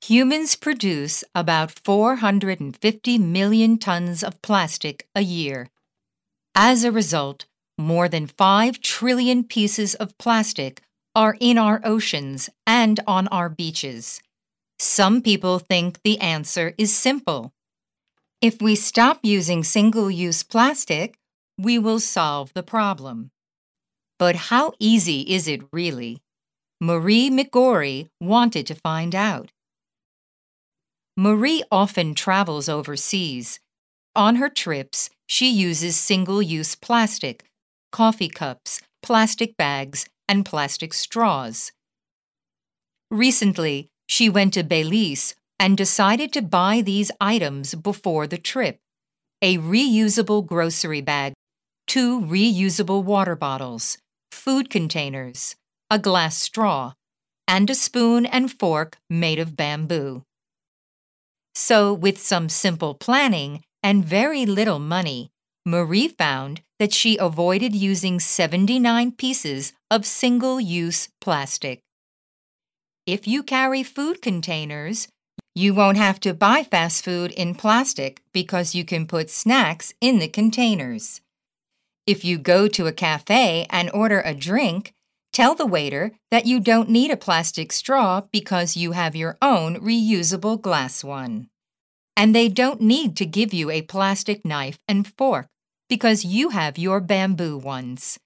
Humans produce about 450 million tons of plastic a year. As a result, more than 5 trillion pieces of plastic are in our oceans and on our beaches. Some people think the answer is simple. If we stop using single-use plastic, we will solve the problem. But how easy is it really? Marie McGorry wanted to find out. Marie often travels overseas. On her trips, she uses single-use plastic, coffee cups, plastic bags, and plastic straws. Recently, she went to Belize and decided to buy these items before the trip: a reusable grocery bag, 2 reusable water bottles, food containers, a glass straw, and a spoon and fork made of bamboo. So, with some simple planning and very little money, Marie found that she avoided using 79 pieces of single-use plastic. If you carry food containers, you won't have to buy fast food in plastic because you can put snacks in the containers. If you go to a cafe and order a drink, tell the waiter that you don't need a plastic straw because you have your own reusable glass one. And they don't need to give you a plastic knife and fork because you have your bamboo ones.